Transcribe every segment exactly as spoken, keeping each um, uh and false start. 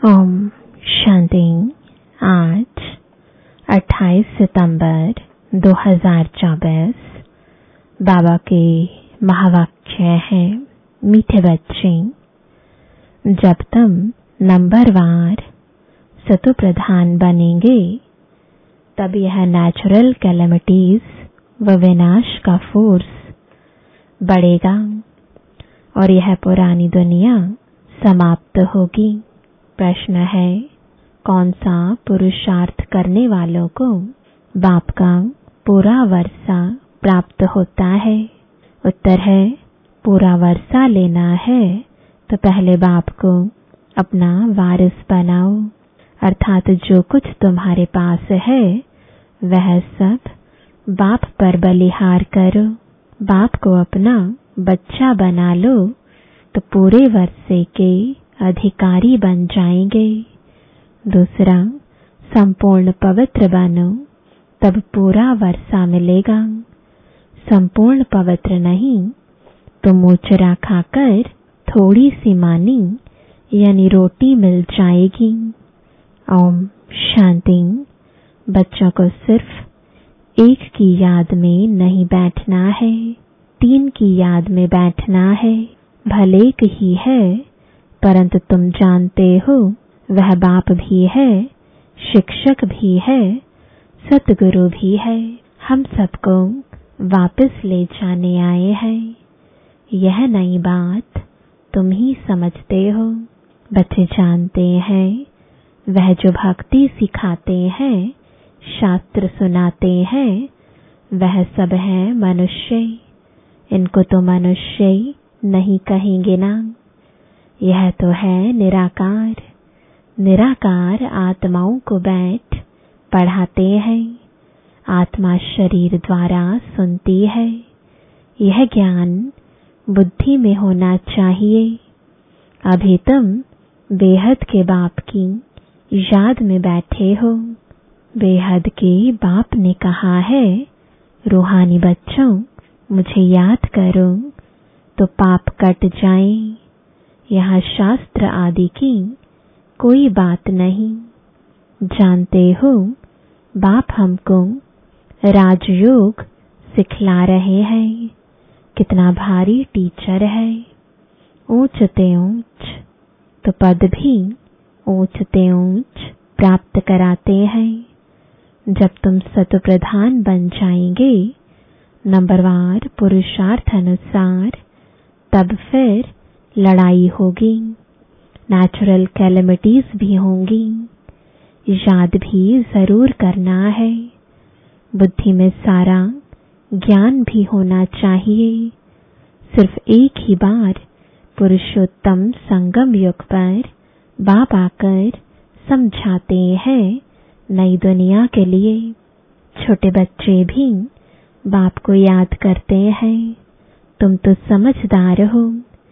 ओम शांति। आज अट्ठाईस सितंबर दो हज़ार चौबीस। बाबा के महावाक्य है, मीठे बच्चे, जब तुम नंबरवार सतो प्रधान बनेंगे तब यह नेचुरल कैलेमिटीज व विनाश का फोर्स बढ़ेगा और यह पुरानी दुनिया समाप्त होगी। प्रश्न है, कौन सा पुरुषार्थ करने वालों को बाप का पूरा वर्षा प्राप्त होता है? उत्तर है, पूरा वर्षा लेना है तो पहले बाप को अपना वारिस बनाओ, अर्थात जो कुछ तुम्हारे पास है वह सब बाप पर बलिहार करो। बाप को अपना बच्चा बना लो तो पूरे वर्षे के अधिकारी बन जाएंगे। दूसरा, संपूर्ण पवित्र बनो तब पूरा वर्षा मिलेगा। संपूर्ण पवित्र नहीं तो मूचरा खाकर थोड़ी सी मानी यानी रोटी मिल जाएगी। ओम शांति। बच्चों को सिर्फ एक की याद में नहीं बैठना है, तीन की याद में बैठना है। भले एक ही है परंतु तुम जानते हो वह बाप भी है, शिक्षक भी है, सतगुरु भी है। हम सबको वापस ले जाने आए हैं। यह नई बात तुम ही समझते हो। बच्चे जानते हैं वह जो भक्ति सिखाते हैं, शास्त्र सुनाते हैं, वह सब है मनुष्य। इनको तो मनुष्य नहीं कहेंगे ना। यह तो है निराकार। निराकार आत्माओं को बैठ पढ़ाते हैं। आत्मा शरीर द्वारा सुनती है। यह ज्ञान बुद्धि में होना चाहिए। अभी तुम बेहद के बाप की याद में बैठे हो। बेहद के बाप ने कहा है, रूहानी बच्चों मुझे याद करो तो पाप कट जाए। यहाँ शास्त्र आदि की कोई बात नहीं। जानते हो बाप हमको राजयोग सिखला रहे हैं। कितना भारी टीचर है। ऊंचते ऊंच तो पद भी ऊंचते ऊंच प्राप्त कराते हैं। जब तुम सत प्रधान बन जाएंगे नंबरवार पुरुषार्थ अनुसार, तब फिर लड़ाई होगी, नेचुरल कैलेमिटीज भी होंगी। याद भी जरूर करना है। बुद्धि में सारा ज्ञान भी होना चाहिए। सिर्फ एक ही बार पुरुषोत्तम संगम युग पर बाप आकर समझाते हैं नई दुनिया के लिए। छोटे बच्चे भी बाप को याद करते हैं। तुम तो समझदार हो,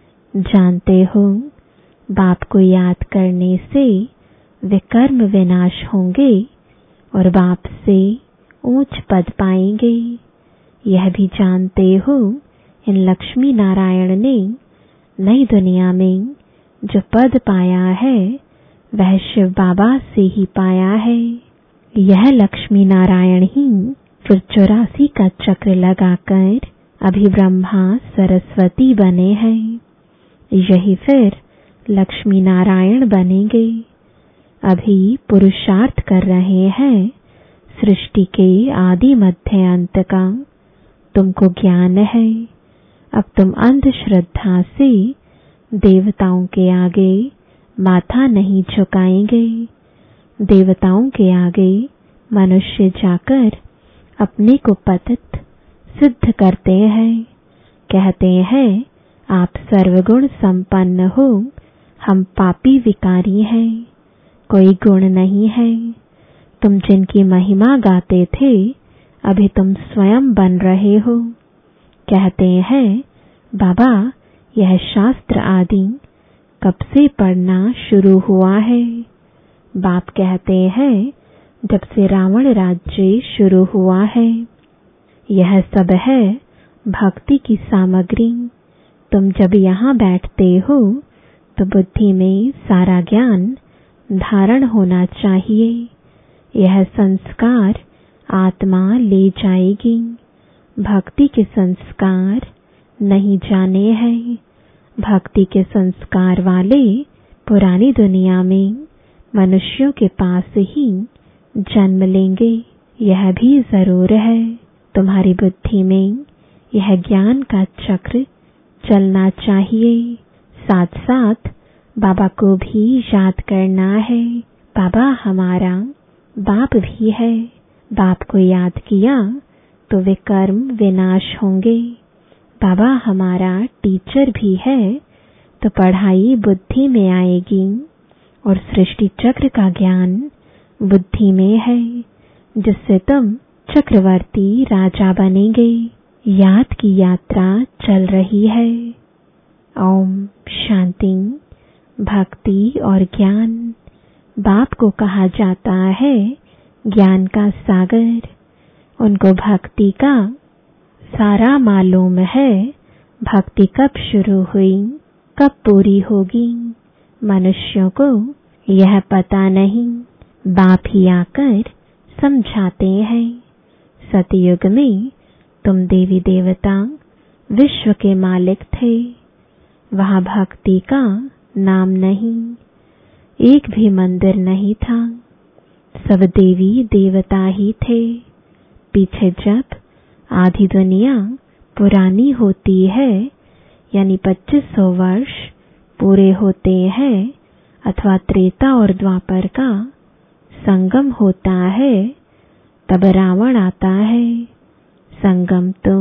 जानते हो बाप को याद करने से विकर्म विनाश होंगे और बाप से ऊंच पद पाएंगे। यह भी जानते हो इन लक्ष्मी नारायण ने नई दुनिया में जो पद पाया है वह शिव बाबा से ही पाया है। यह लक्ष्मी नारायण ही फिर चौरासी का चक्र लगाकर अभी ब्रह्मा सरस्वती बने हैं। यही फिर लक्ष्मी नारायण बनेंगे। अभी पुरुषार्थ कर रहे हैं सृष्टि के आदि मध्य अंत का। तुमको ज्ञान है। अब तुम अंधश्रद्धा से देवताओं के आगे माथा नहीं झुकाएंगे। देवताओं के आगे मनुष्य जाकर अपने को पतित सिद्ध करते हैं। कहते हैं आप सर्वगुण संपन्न हो, हम पापी विकारी हैं, कोई गुण नहीं है। तुम जिनकी महिमा गाते थे अभी तुम स्वयं बन रहे हो। कहते हैं बाबा यह शास्त्र आदि कब से पढ़ना शुरू हुआ है? बाप कहते हैं जब से रावण राज्य शुरू हुआ है। यह सब है भक्ति की सामग्री। तुम जब यहाँ बैठते हो तो बुद्धि में सारा ज्ञान धारण होना चाहिए। यह संस्कार आत्मा ले जाएगी। भक्ति के संस्कार नहीं जाने हैं। भक्ति के संस्कार वाले पुरानी दुनिया में मनुष्यों के पास ही जन्म लेंगे। यह भी जरूर है तुम्हारी बुद्धि में यह ज्ञान का चक्र चलना चाहिए। साथ साथ बाबा को भी याद करना है। बाबा हमारा बाप भी है। बाप को याद किया तो वे कर्म विनाश होंगे। बाबा हमारा टीचर भी है तो पढ़ाई बुद्धि में आएगी और सृष्टि चक्र का ज्ञान बुद्धि में है, जिससे तुम चक्रवर्ती राजा बनेंगे। याद की यात्रा चल रही है। ओम शांति। भक्ति और ज्ञान। बाप को कहा जाता है ज्ञान का सागर। उनको भक्ति का सारा मालूम है। भक्ति कब शुरू हुई, कब पूरी होगी, मनुष्यों को यह पता नहीं। बाप ही आकर समझाते हैं। सतयुग में तुम देवी देवता विश्व के मालिक थे। वहां भक्ति का नाम नहीं, एक भी मंदिर नहीं था। सब देवी देवता ही थे। पीछे जब आधी दुनिया पुरानी होती है, यानी पच्चीस सौ वर्ष पूरे होते हैं, अथवा त्रेता और द्वापर का संगम होता है, तब रावण आता है। संगम तो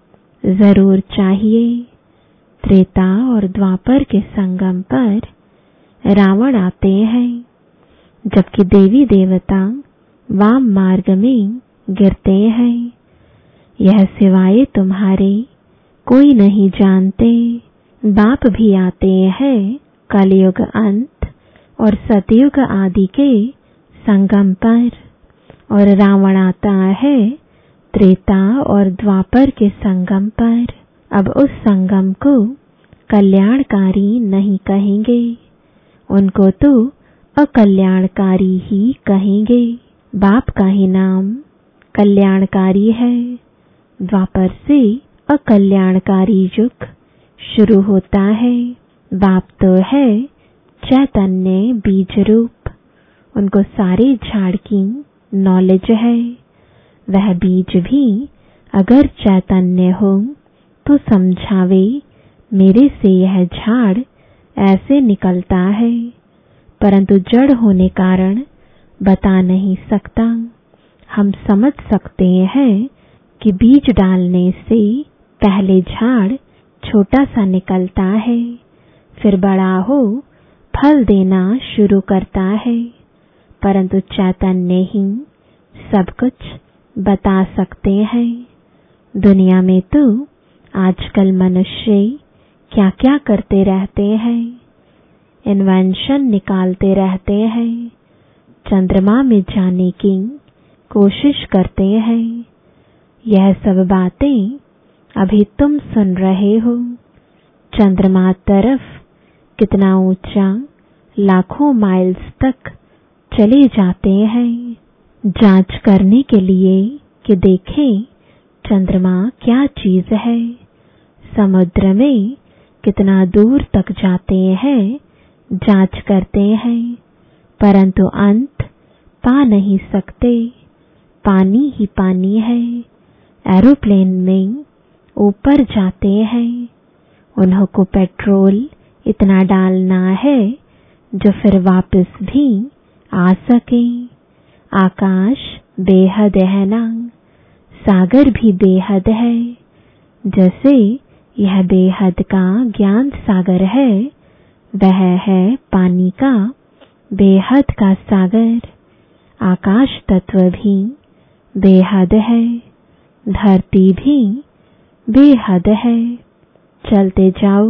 जरूर चाहिए। त्रेता और द्वापर के संगम पर रावण आते हैं, जबकि देवी देवता वाम मार्ग में गिरते हैं। यह सिवाय तुम्हारे कोई नहीं जानते। बाप भी आते हैं कलयुग अंत और सतयुग आदि के संगम पर, और रावण आता है त्रेता और द्वापर के संगम पर। अब उस संगम को कल्याणकारी नहीं कहेंगे, उनको तो अकल्याणकारी ही कहेंगे। बाप का ही नाम कल्याणकारी है। द्वापर से अकल्याणकारी युग शुरू होता है। बाप तो है चैतन्य बीज रूप। उनको सारे झाड़ की नॉलेज है। वह बीज भी अगर चैतन्य हो तो समझावे, मेरे से यह झाड़ ऐसे निकलता है, परंतु जड़ होने कारण बता नहीं सकता। हम समझ सकते हैं कि बीज डालने से पहले झाड़ छोटा सा निकलता है, फिर बड़ा हो फल देना शुरू करता है, परंतु चैतन्य ही सब कुछ बता सकते हैं। दुनिया में तो आजकल मनुष्य क्या क्या करते रहते हैं, इन्वेंशन निकालते रहते हैं, चंद्रमा में जाने की कोशिश करते हैं। यह सब बातें अभी तुम सुन रहे हो। चंद्रमा तरफ कितना ऊंचा लाखों माइल्स तक चले जाते हैं जांच करने के लिए कि देखें चंद्रमा क्या चीज है। समुद्र में कितना दूर तक जाते हैं, जांच करते हैं, परंतु अंत पा नहीं सकते। पानी ही पानी है। एरोप्लेन में ऊपर जाते हैं, उन्हों को पेट्रोल इतना डालना है जो फिर वापस भी आ सके। आकाश बेहद है ना, सागर भी बेहद है। जैसे यह बेहद का ज्ञान सागर है, वह है पानी का बेहद का सागर। आकाश तत्व भी बेहद है, धरती भी बेहद है। चलते जाओ,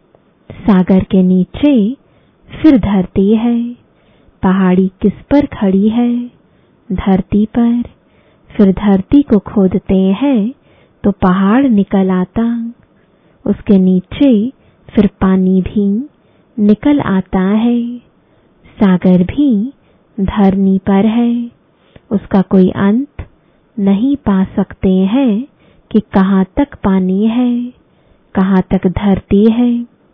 सागर के नीचे फिर धरती है। पहाड़ी किस पर खड़ी है? धरती पर। फिर धरती को खोदते हैं तो पहाड़ निकल आता, उसके नीचे फिर पानी भी निकल आता है। सागर भी धरनी पर है, उसका कोई अंत नहीं पा सकते हैं कि कहाँ तक पानी है, कहाँ तक धरती है।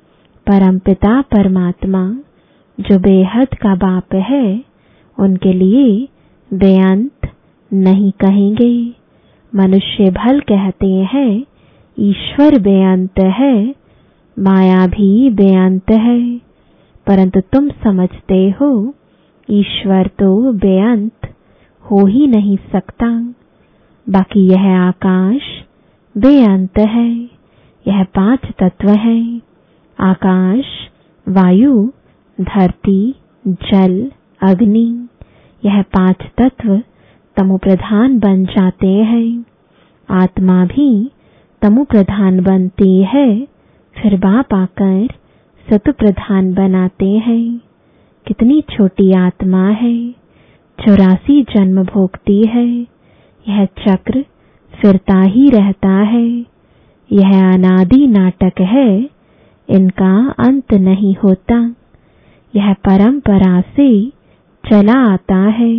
परमपिता परमात्मा जो बेहद का बाप है, उनके लिए बेअंत नहीं कहेंगे। मनुष्य भल कहते हैं ईश्वर बेअंत है, माया भी बेअंत है, परंतु तुम समझते हो ईश्वर तो बेअंत हो ही नहीं सकता। बाकी यह आकाश बेअंत है। यह पांच तत्व हैं, आकाश, वायु, धरती, जल, अग्नि। यह पांच तत्व तमो प्रधान बन जाते हैं। आत्मा भी तमो प्रधान बनती है, फिर बाप आकर सतु प्रधान बनाते हैं। कितनी छोटी आत्मा है, चौरासी जन्म भोगती है। यह चक्र फिरता ही रहता है। यह अनादि नाटक है, इनका अंत नहीं होता। यह परंपरा से चला आता है।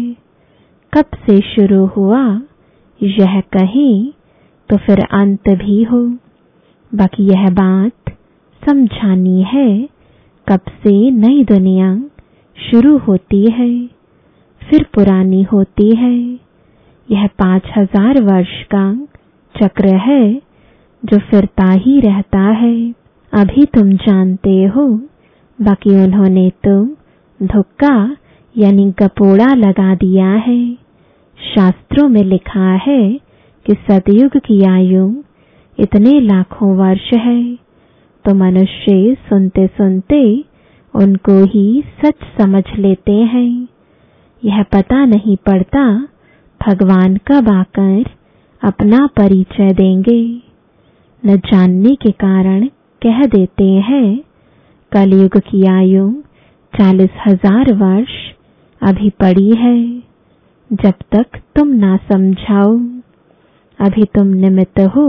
कब से शुरू हुआ यह कहें तो फिर अंत भी हो। बाकी यह बात समझानी है, कब से नई दुनिया शुरू होती है, फिर पुरानी होती है। यह पांच हजार वर्ष का चक्र है जो फिरता ही रहता है। अभी तुम जानते हो, बाकी उन्होंने तो धुक्का यानी गपोड़ा लगा दिया है। शास्त्रों में लिखा है कि सतयुग की आयु इतने लाखों वर्ष है, तो मनुष्य सुनते सुनते उनको ही सच समझ लेते हैं। यह पता नहीं पड़ता भगवान कब आकर अपना परिचय देंगे। न जानने के कारण कह देते हैं कलयुग की आयु चालीस हजार वर्ष अभी पड़ी है। जब तक तुम ना समझाओ, अभी तुम निमित्त हो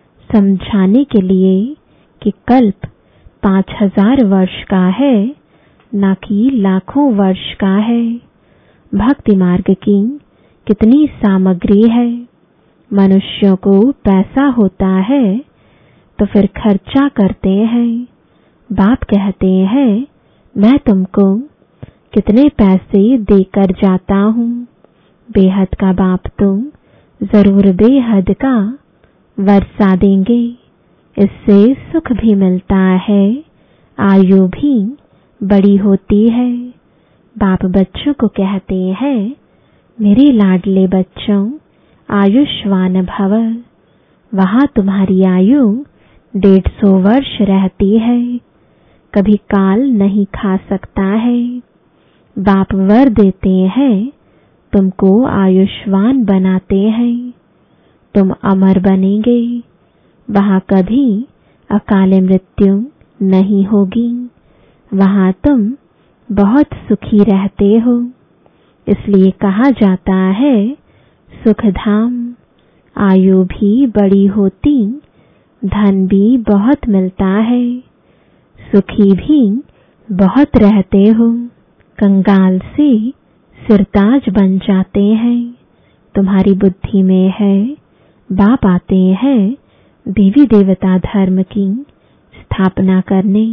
समझाने के लिए कि कल्प पांच हजार वर्ष का है, ना कि लाखों वर्ष का है। भक्ति मार्ग की कितनी सामग्री है। मनुष्यों को पैसा होता है तो फिर खर्चा करते हैं। बाप कहते हैं मैं तुमको कितने पैसे देकर जाता हूँ। बेहद का बाप तो जरूर बेहद का वर्षा देंगे। इससे सुख भी मिलता है, आयु भी बड़ी होती है। बाप बच्चों को कहते हैं मेरे लाडले बच्चों, आयुष्मान भव। वहां तुम्हारी आयु डेढ़ सौ वर्ष रहती है, कभी काल नहीं खा सकता है। बाप वर देते हैं, तुमको आयुष्मान बनाते हैं, तुम अमर बनेंगे। वहां कभी अकाल मृत्यु नहीं होगी। वहां तुम बहुत सुखी रहते हो, इसलिए कहा जाता है सुखधाम। आयु भी बड़ी होती, धन भी बहुत मिलता है, सुखी भी बहुत रहते हो। कंगाल से सिरताज बन जाते हैं। तुम्हारी बुद्धि में है बाप आते हैं देवी देवता धर्म की स्थापना करने।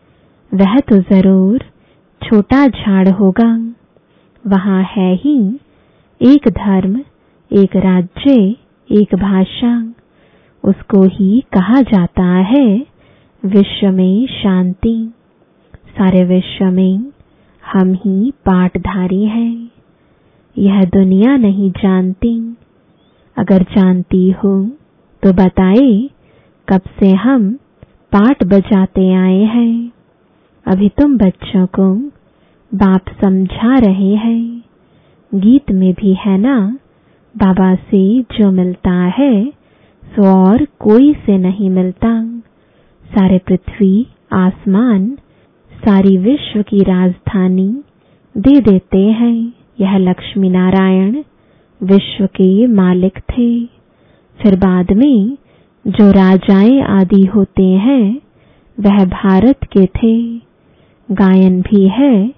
वह तो जरूर छोटा झाड़ होगा। वहां है ही एक धर्म, एक राज्य, एक भाषा। उसको ही कहा जाता है विश्व में शांति। सारे विश्व में हम ही पाठधारी हैं। यह दुनिया नहीं जानती। अगर जानती हो तो बताए कब से हम पाठ बजाते आए हैं। अभी तुम बच्चों को बाप समझा रहे हैं। गीत में भी है ना, बाबा से जो मिलता है सो और कोई से नहीं मिलता। सारे पृथ्वी, आसमान, सारी विश्व की राजधानी दे देते हैं। यह लक्ष्मी नारायण विश्व के मालिक थे। फिर बाद में जो राजाएं आदि होते हैं वह भारत के थे। गायन भी है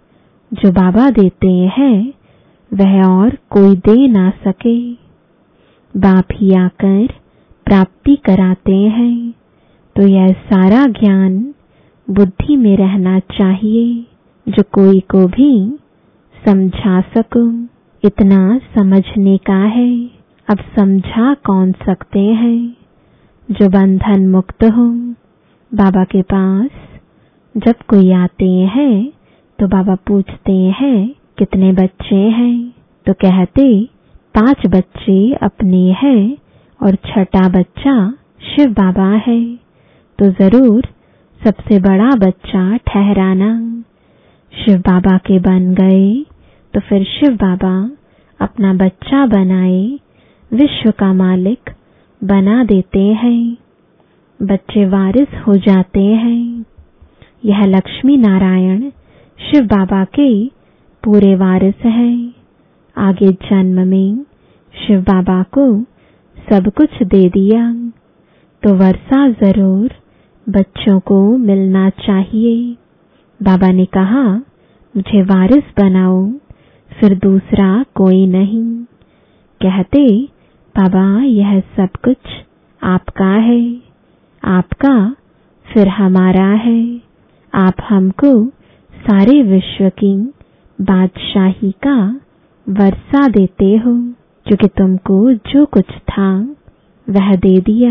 जो बाबा देते हैं वह और कोई दे ना सके। बाप ही आकर प्राप्ति कराते हैं, तो यह सारा ज्ञान बुद्धि में रहना चाहिए जो कोई को भी समझा सकूं। इतना समझने का है, अब समझा कौन सकते हैं। जो बंधन मुक्त हो बाबा के पास जब कोई आते हैं तो बाबा पूछते हैं कितने बच्चे हैं, तो कहते पांच बच्चे अपने हैं और छठा बच्चा शिव बाबा है। तो जरूर सबसे बड़ा बच्चा ठहराना। शिव बाबा के बन गए तो फिर शिव बाबा अपना बच्चा बनाए विश्व का मालिक बना देते हैं। बच्चे वारिस हो जाते हैं। यह लक्ष्मी नारायण शिव बाबा के पूरे वारिस हैं। आगे जन्म में शिव बाबा को सब कुछ दे दिया, तो वर्षा जरूर बच्चों को मिलना चाहिए। बाबा ने कहा मुझे वारिस बनाओ, फिर दूसरा कोई नहीं। कहते बाबा यह सब कुछ आपका है, आपका फिर हमारा है। आप हमको सारे विश्व की बादशाही का वर्षा देते हो, क्योंकि तुमको जो कुछ था वह दे दिया।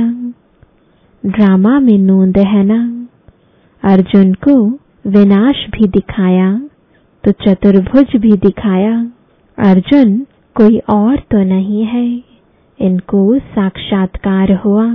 ड्रामा में नोंद है ना, अर्जुन को विनाश भी दिखाया तो चतुर्भुज भी दिखाया। अर्जुन कोई और तो नहीं है, इनको साक्षात्कार हुआ।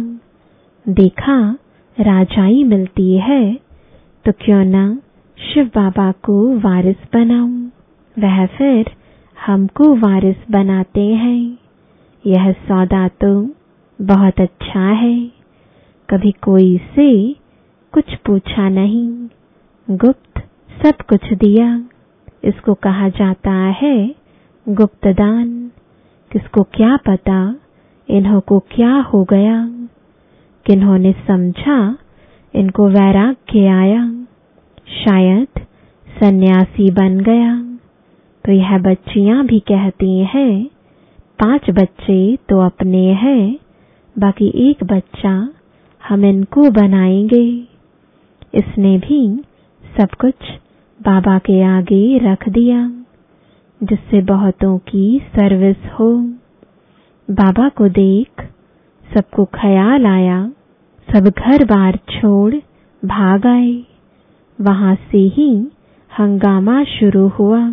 देखा राजाई मिलती है तो क्यों ना शिव बाबा को वारिस बनाऊं। वह फिर हमको वारिस बनाते हैं। यह सौदा तो बहुत अच्छा है। कभी कोई से कुछ पूछा नहीं, गुप्त सब कुछ दिया। इसको कहा जाता है गुप्त दान। किसको क्या पता इन्हों को क्या हो गया, किन्होंने समझा इनको वैराग्य आया, शायद सन्यासी बन गया। तो यह बच्चियां भी कहती हैं पांच बच्चे तो अपने हैं, बाकी एक बच्चा हम इनको बनाएंगे। इसने भी सब कुछ बाबा के आगे रख दिया, जिससे बहुतों की सर्विस हो। बाबा को देख सबको ख्याल आया, सब घर बार छोड़ भाग आए। वहां से ही हंगामा शुरू हुआ।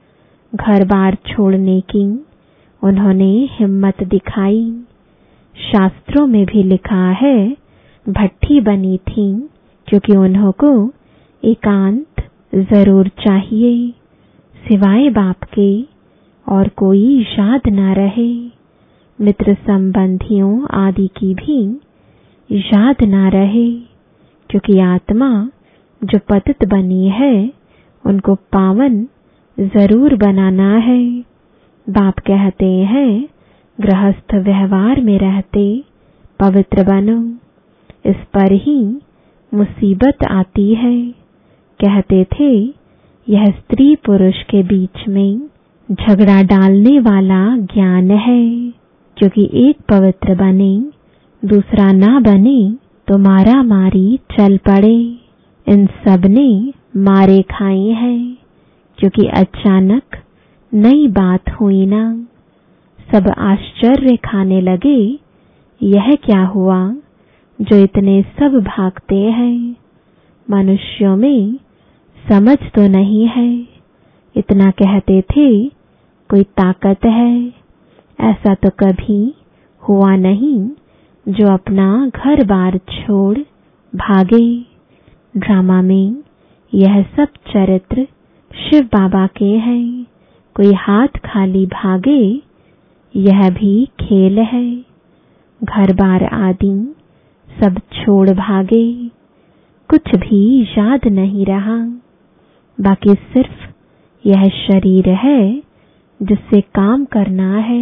घर बार छोड़ने की उन्होंने हिम्मत दिखाई। शास्त्रों में भी लिखा है भट्ठी बनी थी, क्योंकि उन्हों को एकांत जरूर चाहिए, सिवाय बाप के और कोई याद ना रहे। मित्र संबंधियों आदि की भी याद ना रहे, क्योंकि आत्मा जो पतित बनी है उनको पावन जरूर बनाना है। बाप कहते हैं गृहस्थ व्यवहार में रहते पवित्र बनो, इस पर ही मुसीबत आती है। कहते थे यह स्त्री पुरुष के बीच में झगड़ा डालने वाला ज्ञान है, क्योंकि एक पवित्र बने दूसरा ना बने तो मारा मारी चल पड़े। इन सब ने मारे खाए हैं, क्योंकि अचानक नई बात हुई ना। सब आश्चर्य खाने लगे, यह क्या हुआ जो इतने सब भागते हैं। मनुष्यों में समझ तो नहीं है। इतना कहते थे कोई ताकत है, ऐसा तो कभी हुआ नहीं जो अपना घर बार छोड़ भागे। ड्रामा में यह सब चरित्र शिव बाबा के हैं। कोई हाथ खाली भागे, यह भी खेल है। घर बार आदि सब छोड़ भागे, कुछ भी याद नहीं रहा। बाकी सिर्फ यह शरीर है जिससे काम करना है।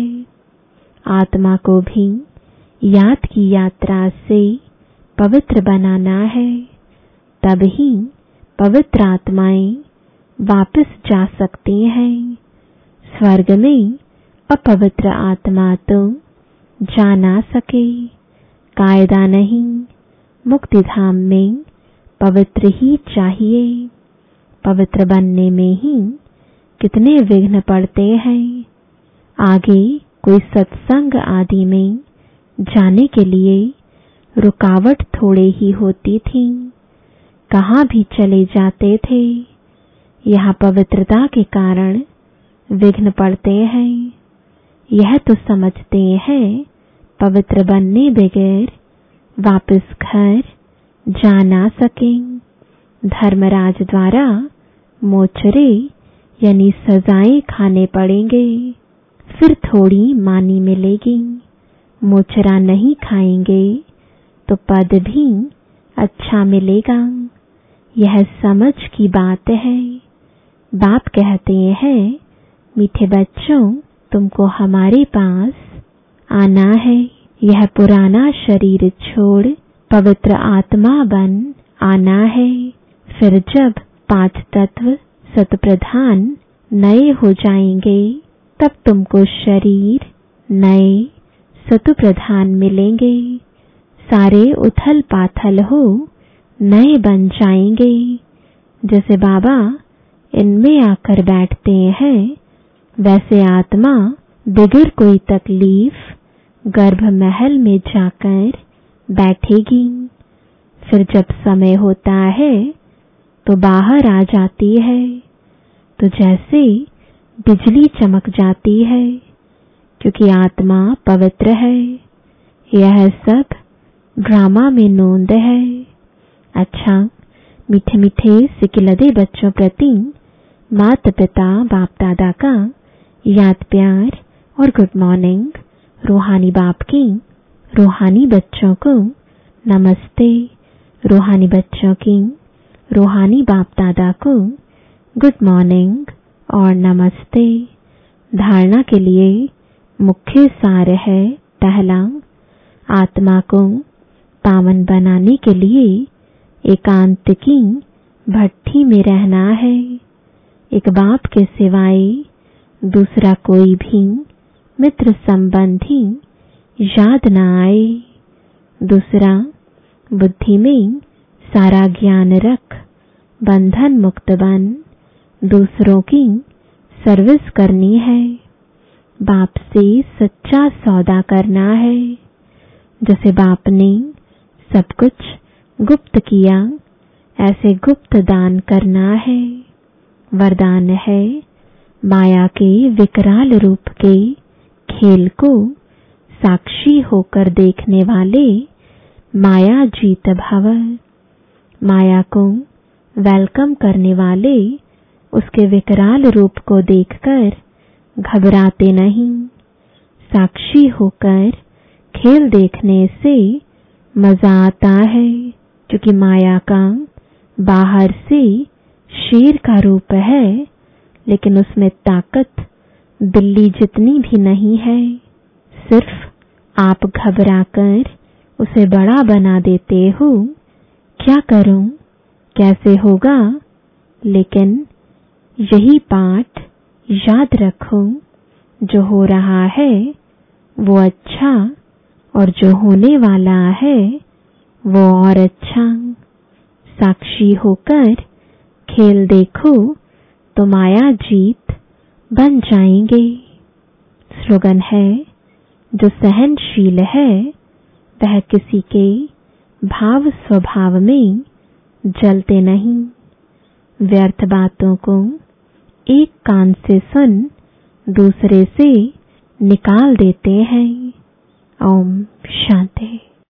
आत्मा को भी याद की यात्रा से पवित्र बनाना है, तब ही पवित्र आत्माएं वापस जा सकते हैं। स्वर्ग में अपवित्र आत्मा तो जा ना सके, कायदा नहीं। मुक्ति धाम में पवित्र ही चाहिए। पवित्र बनने में ही कितने विघ्न पड़ते हैं। आगे कोई सत्संग आदि में जाने के लिए रुकावट थोड़े ही होती थी, कहाँ भी चले जाते थे। यहाँ पवित्रता के कारण विघ्न पड़ते हैं। यह तो समझते हैं पवित्र बनने बगैर वापस घर जा ना सकें। धर्मराज द्वारा मोचरे यानी सजाएं खाने पड़ेंगे, फिर थोड़ी मानी मिलेगी। मोचरा नहीं खाएंगे तो पद भी अच्छा मिलेगा। यह समझ की बात है। बाप कहते हैं, मीठे बच्चों, तुमको हमारे पास आना है। यह पुराना शरीर छोड़ पवित्र आत्मा बन आना है। फिर जब पांच तत्व सतप्रधान नए हो जाएंगे, तब तुमको शरीर नए सतप्रधान मिलेंगे। सारे उथल पाथल हो नए बन जाएंगे। जैसे बाबा इनमें आकर बैठते हैं, वैसे आत्मा बगैर कोई तकलीफ गर्भ महल में जाकर बैठेगी। फिर जब समय होता है तो बाहर आ जाती है। तो जैसे बिजली चमक जाती है, क्योंकि आत्मा पवित्र है। यह सब ड्रामा में नोंद है। अच्छा, मीठे मीठे सिकिलदे बच्चों प्रति माता पिता बाप दादा का याद प्यार और गुड मॉर्निंग। रूहानी बाप की रूहानी बच्चों को नमस्ते। रूहानी बच्चों की रूहानी बाप दादा को गुड मॉर्निंग और नमस्ते। धारणा के लिए मुख्य सार है, पहला, आत्मा को पावन बनाने के लिए एकांत की भट्ठी में रहना है। एक बाप के सिवाय दूसरा कोई भी मित्र संबंधी याद न आए। दूसरा, बुद्धि में सारा ज्ञान रख बंधन मुक्त बन दूसरों की सर्विस करनी है। बाप से सच्चा सौदा करना है। जैसे बाप ने सब कुछ गुप्त किया, ऐसे गुप्त दान करना है। वरदान है, माया के विकराल रूप के खेल को साक्षी होकर देखने वाले माया जीत भव। माया को वेलकम करने वाले उसके विकराल रूप को देखकर घबराते नहीं। साक्षी होकर खेल देखने से मजा आता है, क्योंकि माया का बाहर से शेर का रूप है, लेकिन उसमें ताकत बिल्ली जितनी भी नहीं है। सिर्फ आप घबराकर उसे बड़ा बना देते हो। क्या करूं, कैसे होगा? लेकिन यही पाठ याद रखो, जो हो रहा है वो अच्छा, और जो होने वाला है वो और अच्छा। साक्षी होकर खेल देखो तो माया जीत बन जाएंगे। स्लोगन है, जो सहनशील है वह किसी के भाव स्वभाव में जलते नहीं। व्यर्थ बातों को एक कान से सुन दूसरे से निकाल देते हैं। ओम शांति।